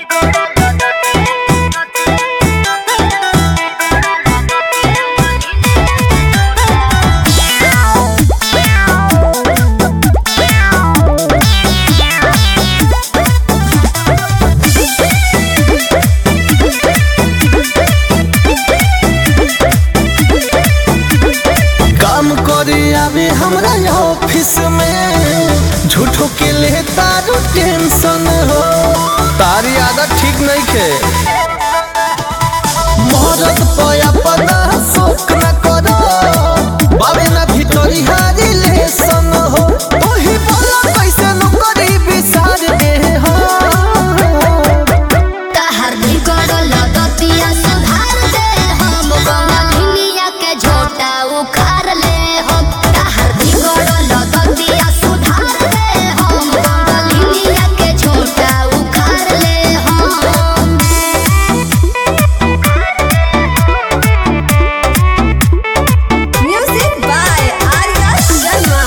आवे हमरा ऑफिस में झूठो के ले तारू टेंशन हो। तारी आदत ठीक नहीं खे मोहरत पया पना शोक न करो बाबे ना भीतरी हारी लेसन हो। ओही बोला कैसे नौकरी बिसार दे हो ताहर भी करो लगतिया सुधार दे हम बंगलिया के झोटा उखाड़ ले हम। ताहर भी करो लगतिया सुधार दे हम बंगलिया के झोटा उखाड़ ले हम। Music by Arya Sharma.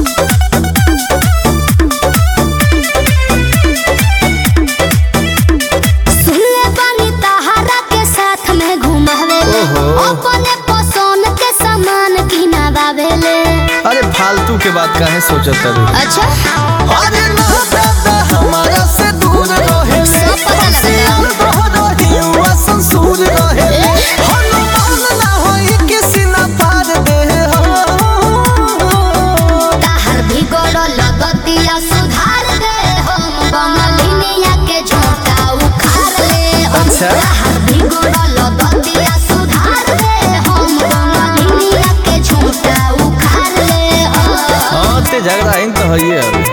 सुनले बानी ताहरा के साथ में घुमावे अपने पसंद के सामान किनावेले। अरे फालतू के बात काहे सोचत है। अच्छा अरे ना दादा हमारा से दूर रहे सब पता लगता संसूर रहे हनुमान ना होई किसी ना पार दे हो। ताहर भी गोड़ो लगतिया सुधार दे हम बंगलिया के झोटा उखाड़ ले हम। अच्छा। ताहर भी गोड़ो लगतिया सुधार दे हम बंगलिया के झोटा उखाड़ ले हम। हाँ ते झगड़ा इन तो है अभी।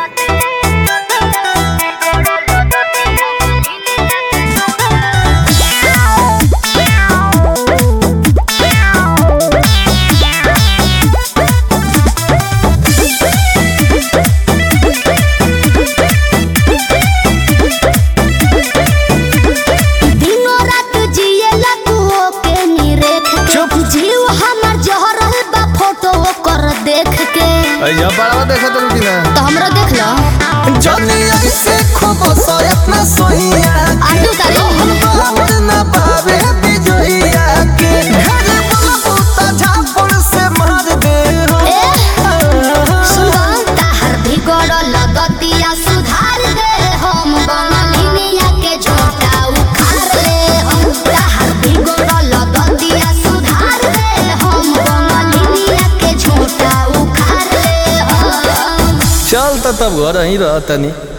दिनों रात जिएला तू ओके निरेख के। चुप। जीव हमर जहरल बा फोटो ओकर देख के। अइया बड़ावा देखा तो रुकी ना तो हमरा देख लो जनी ऐसे खूब सो अपना सोहिया आलू तारी हम बाहर ना पावे बिजोहिया के घर बाबू ता झापड़ से मार दे हो। सुन ताहर भी गोड़ो लगतिया सुधार दे हम बंगलिया के झोटा उखाड़ ले हम। ताहर भी गोड़ो लगतिया सुधार दे हम बंगलिया के झोटा उखाड़ ले हम। चल तो तब घर ही रह तनी।